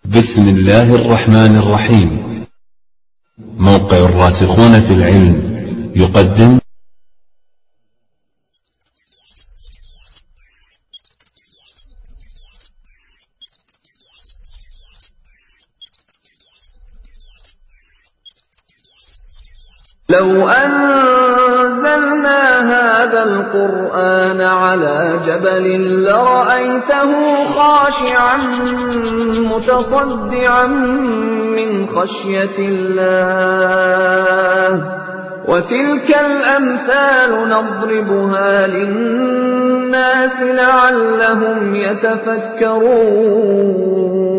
بسم الله الرحمن الرحيم. موقع الراسخون في العلم يقدم لو أنزلنا هذا القرآن على جبل لرأيته خاشعا متصدعا من خشية الله وتلك الأمثال نضربها للناس لعلهم يتفكرون.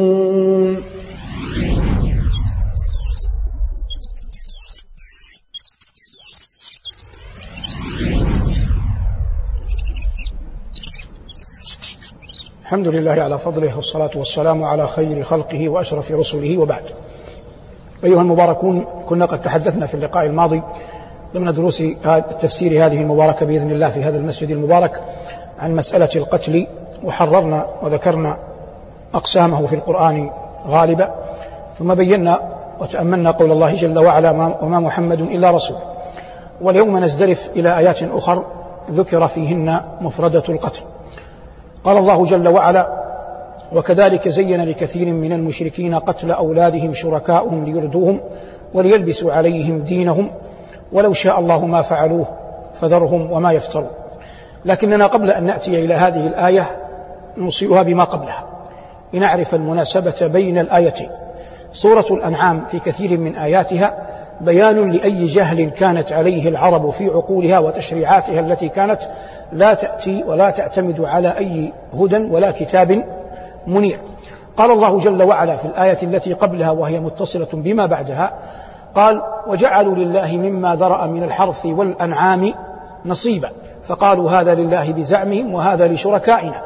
الحمد لله على فضله والصلاة والسلام على خير خلقه وأشرف رسله وبعد. أيها المباركون، كنا قد تحدثنا في اللقاء الماضي ضمن دروس التفسير هذه المباركة بإذن الله في هذا المسجد المبارك عن مسألة القتل، وحررنا وذكرنا أقسامه في القرآن غالبا، ثم بينا وتأملنا قول الله جل وعلا: وما محمد إلا رسول. واليوم نزدرف إلى آيات أخر ذكر فيهن مفردة القتل. قال الله جل وعلا: وكذلك زين لكثير من المشركين قتل أولادهم شركاؤهم ليردوهم وليلبسوا عليهم دينهم ولو شاء الله ما فعلوه فذرهم وما يفترون. لكننا قبل أن نأتي إلى هذه الآية نوصيها بما قبلها لنعرف المناسبة بين الآيتين. سورة الأنعام في كثير من آياتها بيان لأي جهل كانت عليه العرب في عقولها وتشريعاتها التي كانت لا تأتي ولا تعتمد على أي هدى ولا كتاب منير. قال الله جل وعلا في الآية التي قبلها وهي متصلة بما بعدها، قال: وجعلوا لله مما ذرأ من الحرث والأنعام نصيبا فقالوا هذا لله بزعمهم وهذا لشركائنا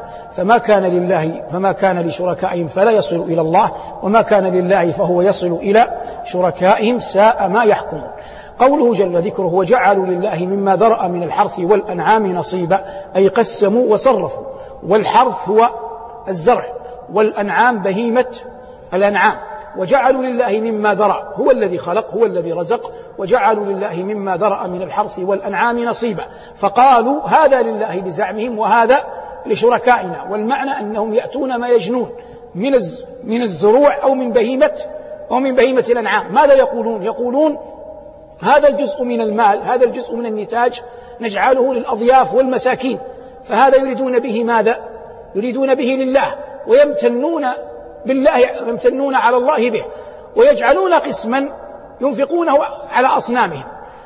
فما كان لشركائهم فلا يصل إلى الله وما كان لله فهو يصل إلى شركائهم ساء ما يحكمون. قوله جل ذكره: وجعلوا لله مما ذرأ من الحرث والأنعام نصيبا، أي قسموا وصرفوا. والحرث هو الزرع، والأنعام بهيمة الأنعام. وجعلوا لله مما ذرأ، هو الذي خلق، هو الذي رزق. وجعلوا لله مما ذرأ من الحرث والأنعام نصيبا فقالوا هذا لله بزعمهم وهذا لشركائنا. والمعنى أنهم يأتون ما يجنون من الزروع أو من بهيمة الأنعام. ماذا يقولون؟ يقولون هذا الجزء من المال، هذا الجزء من النتاج نجعله للأضياف والمساكين، فهذا يريدون به ماذا؟ يريدون به لله، ويمتنون بالله، يمتنون على الله به، ويجعلون قسما ينفقونه على أصنامهم،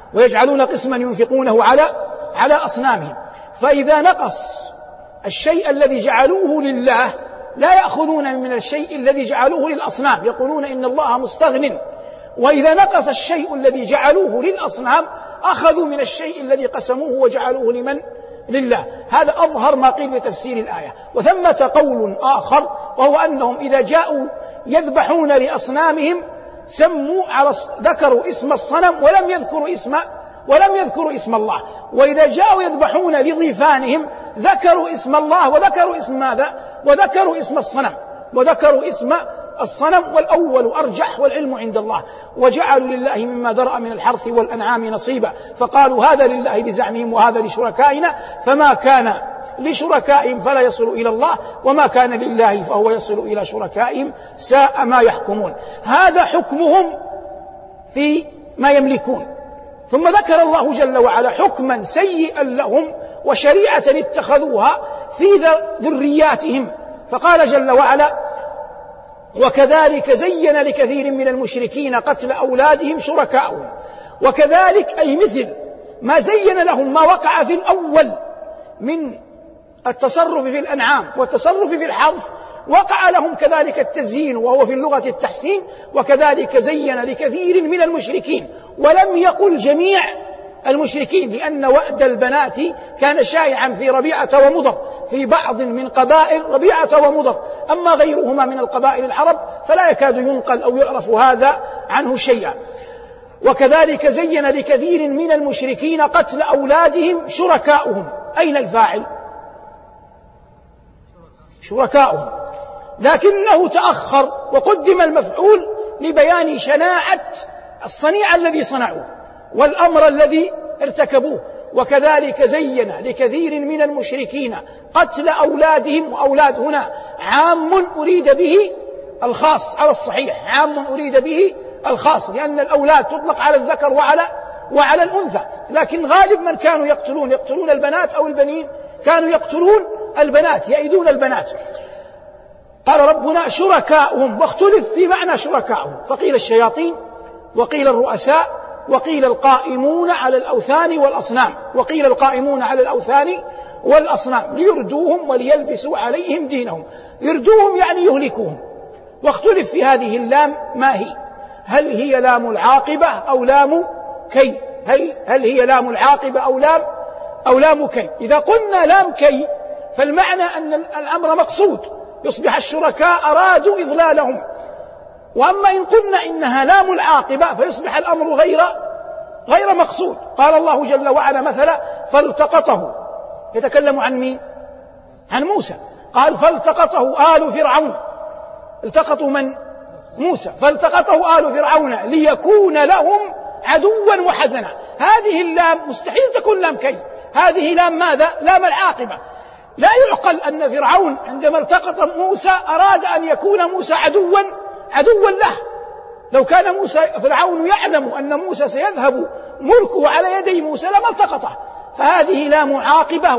على أصنامهم. فإذا نقص الشيء الذي جعلوه لله لا يأخذون من الشيء الذي جعلوه للأصنام، يقولون إن الله مستغن. وإذا نقص الشيء الذي جعلوه للأصنام أخذوا من الشيء الذي قسموه وجعلوه لله. هذا أظهر ما قيل بتفسير الآية. وثمة قول آخر، وهو أنهم إذا جاءوا يذبحون لأصنامهم ذكروا اسم الصنم ولم يذكروا اسم الله، وإذا جاءوا يذبحون لضيفانهم ذكروا اسم الله وذكروا اسم ماذا؟ وذكروا اسم الصنم. والأول أرجح والعلم عند الله. وجعلوا لله مما ذرأ من الحرث والأنعام نصيبا فقالوا هذا لله بزعمهم وهذا لشركائنا فما كان لشركائهم فلا يصل إلى الله وما كان لله فهو يصل إلى شركائهم ساء ما يحكمون. هذا حكمهم في ما يملكون. ثم ذكر الله جل وعلا حكما سيئا لهم وشريعة اتخذوها في ذرياتهم، فقال جل وعلا: وكذلك زين لكثير من المشركين قتل أولادهم شركاؤهم. وكذلك أي مثل ما زين لهم ما وقع في الأول من التصرف في الأنعام والتصرف في الحرث، وقع لهم كذلك التزيين، وهو في اللغة التحسين. وكذلك زين لكثير من المشركين، ولم يقل جميع المشركين، لأن وأد البنات كان شائعا في ربيعة ومضر، في بعض من قبائل ربيعة ومضر. أما غيرهما من القبائل العرب فلا يكاد ينقل أو يعرف هذا عنه شيئا. وكذلك زين لكثير من المشركين قتل أولادهم شركاؤهم. أين الفاعل؟ شركاؤهم. لكنه تأخر وقدم المفعول لبيان شناعة الصنيع الذي صنعوه والأمر الذي ارتكبوه. وكذلك زين لكثير من المشركين قتل أولادهم، وأولاد هنا عام أريد به الخاص على الصحيح، عام أريد به الخاص، لأن الأولاد تطلق على الذكر وعلى الأنثى، لكن غالب من كانوا يقتلون البنات أو البنين كانوا يقتلون البنات، يئدون البنات. قال ربنا شركاؤهم، واختلف في معنى شركاؤهم، فقيل الشياطين وقيل الرؤساء وقيل القائمون على الأوثان والأصنام، وقيل القائمون على الأوثان والأصنام ليردوهم وليلبسوا عليهم دينهم. يردوهم يعني يهلكوهم. واختلف في هذه اللام ما هي، هل هي لام العاقبة أو لام كي؟ هل هي لام العاقبة أو لام كي؟ إذا قلنا لام كي فالمعنى أن الأمر مقصود، يصبح الشركاء أرادوا إضلالهم. وأما إن قلنا إنها لام العاقبة فيصبح الأمر غير مقصود. قال الله جل وعلا مثلا فالتقطه، يتكلم عن مين؟ عن موسى. قال فالتقطه آل فرعون، التقطوا من؟ موسى. فالتقطه آل فرعون ليكون لهم عدوا وحزنا. هذه اللام مستحيل تكون لام كي، هذه لام ماذا؟ لام العاقبة. لا يعقل أن فرعون عندما التقط موسى أراد أن يكون موسى عدوا له. لو كان فرعون يعلم أن موسى سيذهب ملكه على يدي موسى لما التقطه. فهذه لام عاقبة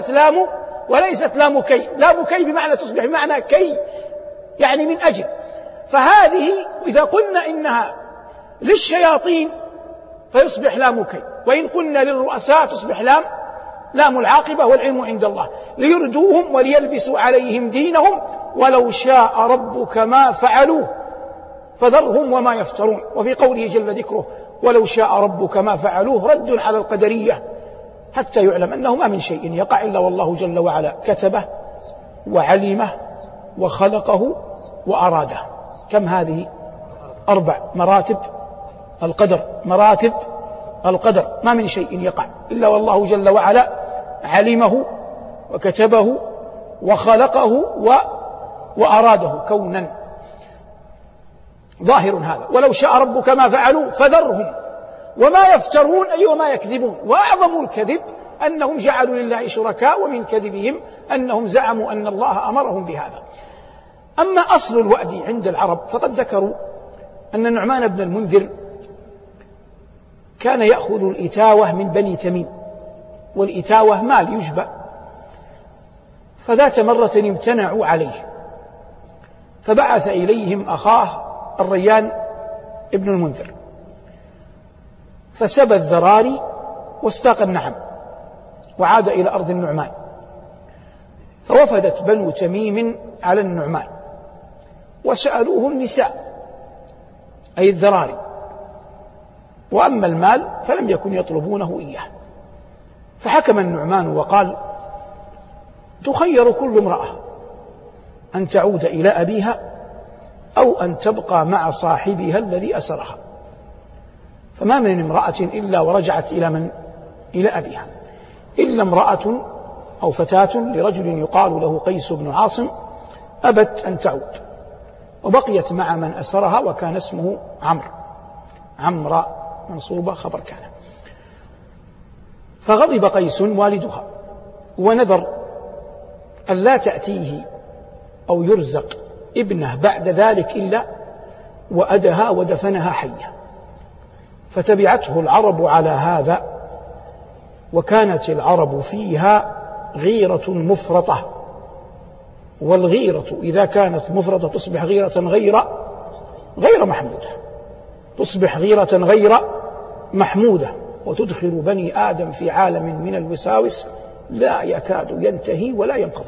وليست لام كي. لام كي بمعنى تصبح بمعنى كي يعني من أجل. فهذه إذا قلنا إنها للشياطين فيصبح لام كي، وإن قلنا للرؤساء تصبح لام العاقبة، والعلم عند الله. ليردوهم وليلبسوا عليهم دينهم ولو شاء ربك ما فعلوه فذرهم وما يفترون. وفي قوله جل ذكره ولو شاء ربك ما فعلوه رد على القدرية حتى يعلم أنه ما من شيء يقع إلا والله جل وعلا كتبه وعلمه وخلقه وأراده. كم هذه؟ 4 مراتب القدر، مراتب القدر، ما من شيء يقع إلا والله جل وعلا علمه وكتبه وخلقه وأراده كونا. ظاهر هذا. ولو شاء ربك ما فعلوا فذرهم وما يفترون، أي وما يكذبون. وأعظم الكذب أنهم جعلوا لله شركاء، ومن كذبهم أنهم زعموا أن الله أمرهم بهذا. أما أصل الوأد عند العرب فقد ذكروا أن النعمان بن المنذر كان يأخذ الإتاوة من بني تميم، والإتاوة مال يجبى. فذات مرة امتنعوا عليه فبعث إليهم أخاه الريان ابن المنذر فسبى الذراري واستاق النعم وعاد إلى أرض النعمان. فوفدت بنو تميم على النعمان وسألوه النساء أي الذراري، وأما المال فلم يكن يطلبونه إياه. فحكم النعمان وقال تخير كل امرأة أن تعود إلى أبيها أو أن تبقى مع صاحبها الذي أسرها. فما من امرأة إلا ورجعت إلى من؟ إلى أبيها، إلا امرأة أو فتاة لرجل يقال له قيس بن عاصم أبت أن تعود وبقيت مع من أسرها وكان اسمه عمرو منصوبة خبر كان. فغضب قيس والدها ونذر أن لا تأتيه أو يرزق ابنه بعد ذلك إلا وأدها ودفنها حية. فتبعته العرب على هذا، وكانت العرب فيها غيرة مفرطة، والغيرة إذا كانت مفرطة تصبح غيرة غير محمودة، تصبح غيرة غير محمودة، وتدخل بني آدم في عالم من الوساوس لا يكاد ينتهي ولا ينقض.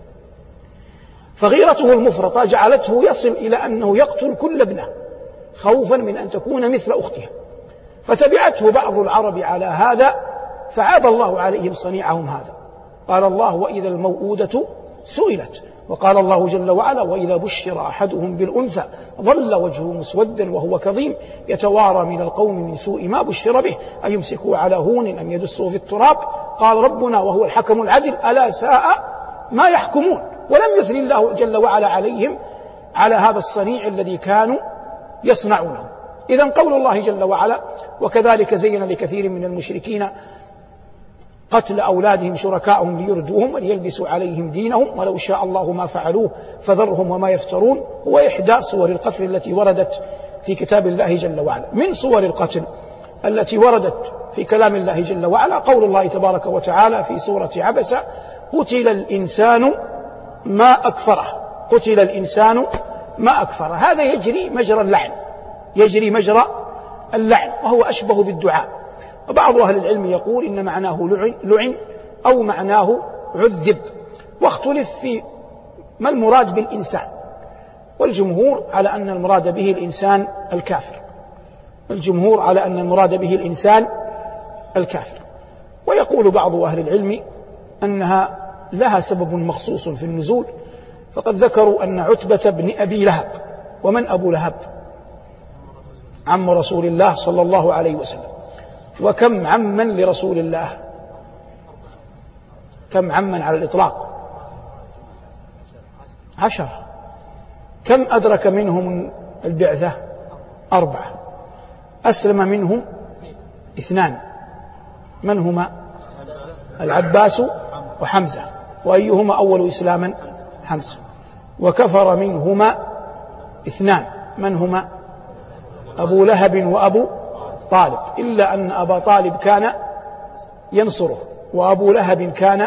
فغيرته المفرطة جعلته يصل إلى أنه يقتل كل ابنه خوفا من أن تكون مثل أختها. فتبعته بعض العرب على هذا فعاب الله عليهم صنيعهم هذا. قال الله وإذا الموءودة سئلت، وقال الله جل وعلا وإذا بشر أحدهم بالأنثى ظل وجهه مسودا وهو كظيم يتوارى من القوم من سوء ما بشر به أيمسكوا على هون أم يدسوا في التراب. قال ربنا وهو الحكم العدل ألا ساء ما يحكمون. ولم يثني الله جل وعلا عليهم على هذا الصنيع الذي كانوا يصنعونه. إذن قول الله جل وعلا: وكذلك زين لكثير من المشركين قتل أولادهم شركاءهم ليردوهم وليلبسوا عليهم دينهم ولو شاء الله ما فعلوه فذرهم وما يفترون. هو إحدى صور القتل التي وردت في كتاب الله جل وعلا. من صور القتل التي وردت في كلام الله جل وعلا قول الله تبارك وتعالى في سورة عبس: قتل الإنسان ما أكفره. قتل الإنسان ما أكفره. هذا يجري مجرى اللعن، يجري مجرى اللعن، وهو أشبه بالدعاء. وبعض أهل العلم يقول إن معناه لعن أو معناه عذب، واختلف في ما المراد بالإنسان، والجمهور على أن المراد به الإنسان الكافر، الجمهور على أن المراد به الإنسان الكافر. ويقول بعض أهل العلم أنها لها سبب مخصوص في النزول، فقد ذكروا أن عتبة بن أبي لهب. ومن أبو لهب؟ عم رسول الله صلى الله عليه وسلم. وكم عما لرسول الله؟ كم عما على الإطلاق؟ 10. كم أدرك منهم البعثة؟ 4. أسلم منهم 2. من هما؟ العباس وحمزة. وأيهما أول إسلاما؟ حمزة. وكفر منهما 2. من هما؟ أبو لهب وأبو طالب، إلا أن أبا طالب كان ينصره، وأبو لهب كان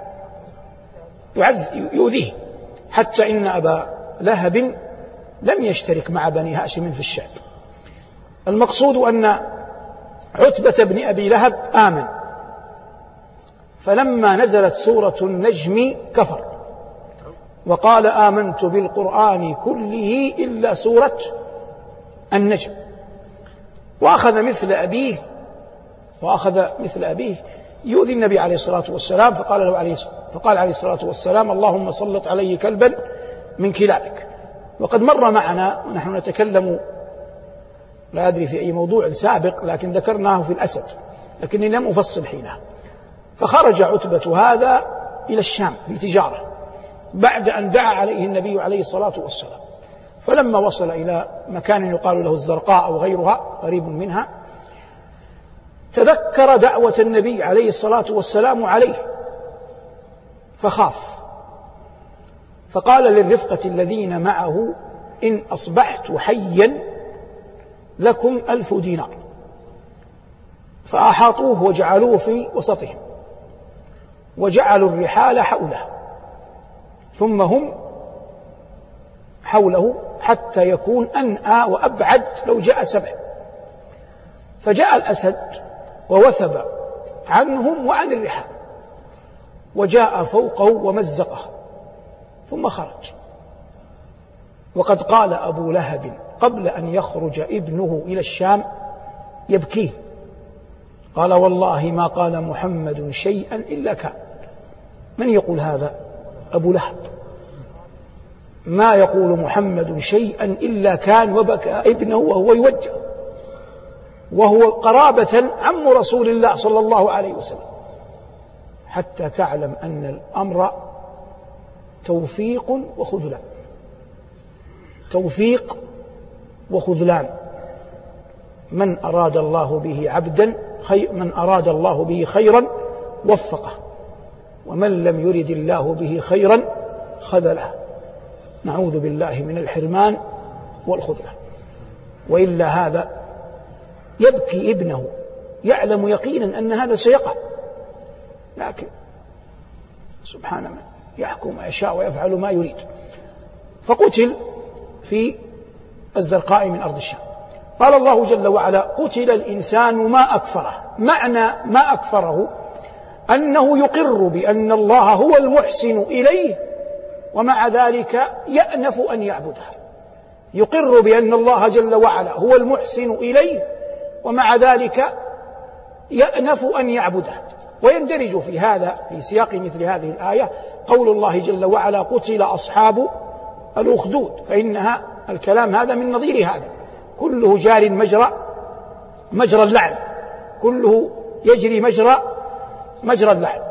يؤذيه، حتى إن أبا لهب لم يشترك مع بني هاشم في الشعب. المقصود أن عتبة بن أبي لهب آمن، فلما نزلت سورة النجم كفر وقال: آمنت بالقرآن كله إلا سورة النجم. وأخذ مثل أبيه يؤذي النبي عليه الصلاة والسلام، فقال عليه الصلاة والسلام: اللهم سلط عليه كلبا من كلابك. وقد مر معنا ونحن نتكلم لا أدري في أي موضوع سابق، لكن ذكرناه في الأسد، لكني لم أفصل حينها. فخرج عتبة هذا إلى الشام للتجارة بعد أن دعا عليه النبي عليه الصلاة والسلام، فلما وصل إلى مكان يقال له الزرقاء أو غيرها قريب منها، تذكر دعوة النبي عليه الصلاة والسلام عليه فخاف، فقال للرفقة الذين معه: إن أصبحت حيا لكم 1000 دينار. فأحاطوه وجعلوه في وسطهم وجعلوا الرحال حوله، ثم هم حوله حتى يكون أنأى وأبعد لو جاء 7. فجاء الأسد ووثب عنهم وعن الرحال وجاء فوقه ومزقه ثم خرج. وقد قال أبو لهب قبل أن يخرج ابنه إلى الشام يبكيه، قال: والله ما قال محمد شيئا إلا كان. من يقول هذا؟ أبو لهب. ما يقول محمد شيئا إلا كان، وبكى ابنه وهو يوجه، وهو قرابة عم رسول الله صلى الله عليه وسلم، حتى تعلم أن الأمر توفيق وخذلان، توفيق وخذلان. من أراد الله به عبدا وفقه، ومن لم يرد الله به خيرا خذله. نعوذ بالله من الحرمان والخذلان. وإلا هذا يبكي ابنه، يعلم يقينا أن هذا سيقع، لكن سبحان من يحكم ما يشاء ويفعل ما يريد. فقتل في الزرقاء من أرض الشام. قال الله جل وعلا: قتل الإنسان ما أكفره. معنى ما أكفره أنه يقر بأن الله هو المحسن إليه، ومع ذلك يأنف أن يعبده. يقر بأن الله جل وعلا هو المحسن إليه، ومع ذلك يأنف أن يعبده. ويندرج في هذا في سياق مثل هذه الآية قول الله جل وعلا: قتل أصحاب الأخدود، فإنها الكلام هذا من نظير هذا، كله جار مجرى اللعن، كله يجري مجرى اللعن.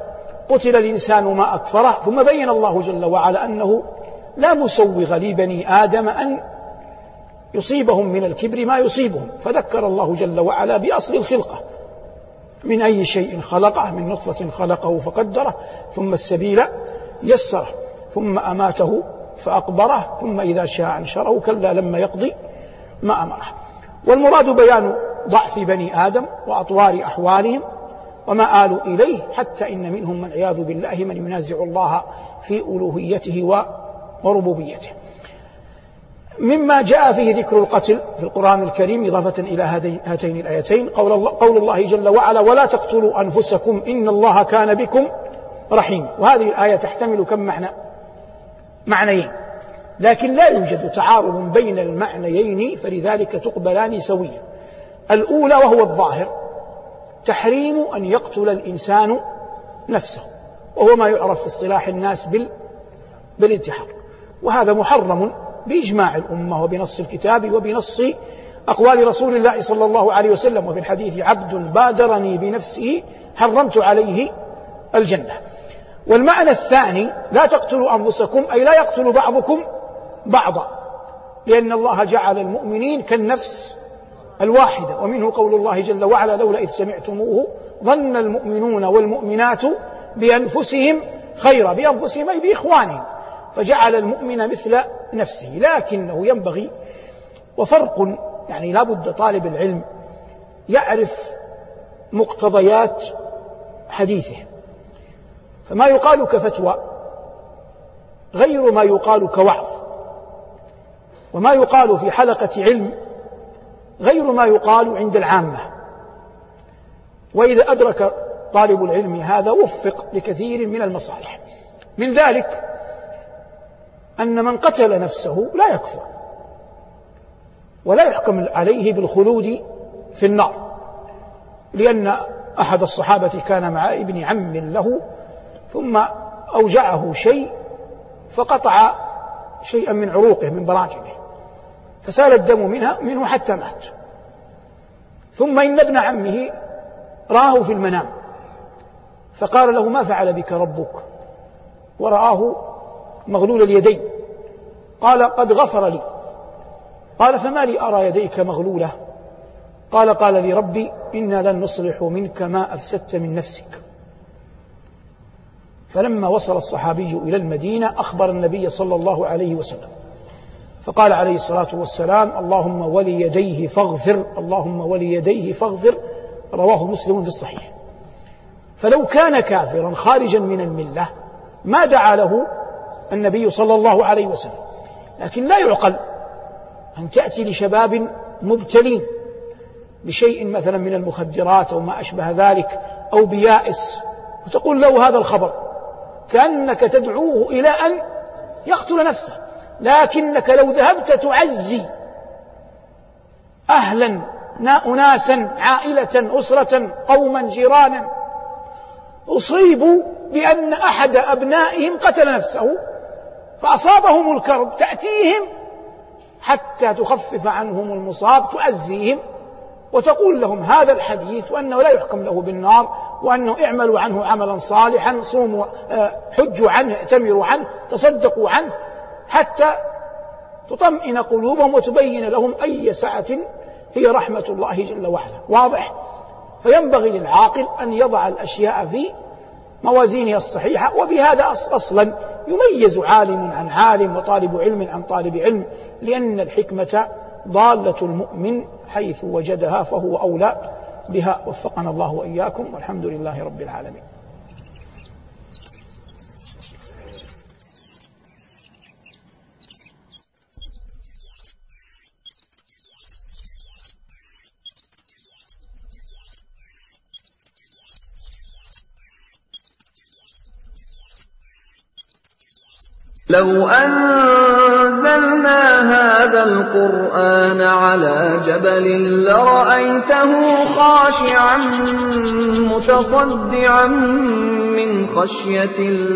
قتل الإنسان ما أكفره، ثم بين الله جل وعلا أنه لا مسوغ لبني آدم أن يصيبهم من الكبر ما يصيبهم، فذكر الله جل وعلا بأصل الخلقة: من أي شيء خلقه، من نطفة خلقه فقدره، ثم السبيل يسره، ثم أماته فأقبره، ثم إذا شاء أنشره، كلا لما يقضي ما أمره. والمراد بيان ضعف بني آدم وأطوار أحوالهم وما آلوا إليه، حتى إن منهم من والعياذ بالله من ينازع الله في ألوهيته وربوبيته. مما جاء فيه ذكر القتل في القرآن الكريم إضافة إلى هاتين الآيتين قول الله جل وعلا: ولا تقتلوا أنفسكم إن الله كان بكم رحيم. وهذه الآية تحتمل كم معنيين، لكن لا يوجد تعارض بين المعنيين، فلذلك تقبلان سويا. الأولى وهو الظاهر: تحريم أن يقتل الإنسان نفسه، وهو ما يعرف في اصطلاح الناس بالانتحار، وهذا محرم بإجماع الأمة وبنص الكتاب وبنص أقوال رسول الله صلى الله عليه وسلم. وفي الحديث: عبد بادرني بنفسه حرمت عليه الجنة. والمعنى الثاني: لا تقتلوا أنفسكم، أي لا يقتل بعضكم بعضا، لأن الله جعل المؤمنين كالنفس الواحدة. ومنه قول الله جل وعلا: لولا إذ سمعتموه ظن المؤمنون والمؤمنات بأنفسهم خيرا، بأنفسهم أي بإخوانهم، فجعل المؤمن مثل نفسه. لكنه ينبغي، وفرق يعني لا بد طالب العلم يعرف مقتضيات حديثه، فما يقال كفتوى غير ما يقال كوعظ، وما يقال في حلقة علم غير ما يقال عند العامة. وإذا أدرك طالب العلم هذا وفق لكثير من المصالح. من ذلك أن من قتل نفسه لا يكفر ولا يحكم عليه بالخلود في النار، لأن أحد الصحابة كان مع ابن عم له، ثم أوجعه شيء فقطع شيئا من عروقه من براجمه، فسال الدم منه حتى مات. ثم إن ابن عمه رآه في المنام فقال له: ما فعل بك ربك؟ ورآه مغلول اليدين، قال: قد غفر لي. قال: فما لي أرى يديك مغلولة؟ قال لي ربي: إنا لن نصلح منك ما أفسدت من نفسك. فلما وصل الصحابي إلى المدينة أخبر النبي صلى الله عليه وسلم، فقال عليه الصلاة والسلام: اللهم وليديه فاغفر، اللهم وليديه فاغفر، رواه مسلم في الصحيح. فلو كان كافرا خارجا من الملة ما دعا له النبي صلى الله عليه وسلم. لكن لا يعقل أن تأتي لشباب مبتلين بشيء مثلا من المخدرات أو ما أشبه ذلك أو بيائس وتقول له هذا الخبر، كأنك تدعوه إلى أن يقتل نفسه. لكنك لو ذهبت تعزي أهلا أناسا عائلة أسرة قوما جيرانا أصيبوا بأن أحد أبنائهم قتل نفسه فأصابهم الكرب، تأتيهم حتى تخفف عنهم المصاب، تعزيهم وتقول لهم هذا الحديث وأنه لا يحكم له بالنار، وأنه اعملوا عنه عملا صالحا، صوموا، حجوا عنه، اعتمروا عنه، تصدقوا عنه، حتى تطمئن قلوبهم وتبين لهم أي سعة هي رحمة الله جل وعلا. واضح؟ فينبغي للعاقل أن يضع الأشياء في موازينها الصحيحة. وبهذا أصلا يميز عالم عن عالم وطالب علم عن طالب علم، لأن الحكمة ضالة المؤمن حيث وجدها فهو أولى بها. وفقنا الله وإياكم، والحمد لله رب العالمين. لو أنزلنا هذا القرآن على جبل لرأيته خاشعا متصدعا من خشية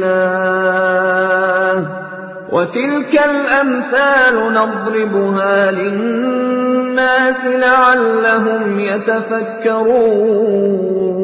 الله. وتلك الأمثال نضربها للناس لعلهم يتفكرون.